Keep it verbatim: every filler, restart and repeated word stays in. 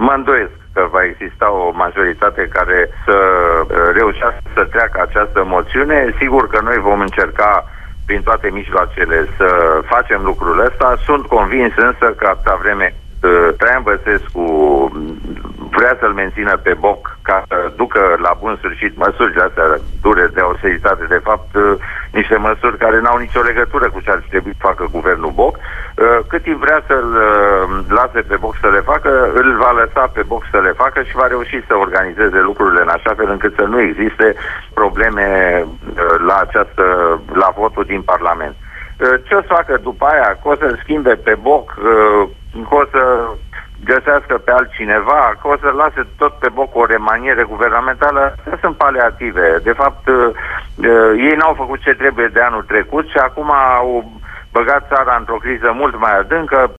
mă îndoiesc că va exista o majoritate care să reușească să treacă această moțiune. Sigur că noi vom încerca prin toate mijloacele să facem lucrul ăsta. Sunt convins însă că atâta vreme Traian Băsescu vrea să-l mențină pe boc ca să ducă la bun sfârșit măsurile astea dure de austeritate, de fapt niște măsuri care n-au nicio legătură cu ce ar trebui să facă guvernul Boc. Cât timp vrea să-l lase pe Boc să le facă, îl va lăsa pe Boc să le facă și va reuși să organizeze lucrurile în așa fel încât să nu existe probleme la această, la votul din Parlament. Ce o să facă după aia? Că o să schimbe pe Boc, că o să găsească pe altcineva, că o să lase tot pe Boc o remaniere guvernamentală. Astea sunt paliative. De fapt, ei n-au făcut ce trebuie de anul trecut și acum au băgat țara într-o criză mult mai adâncă.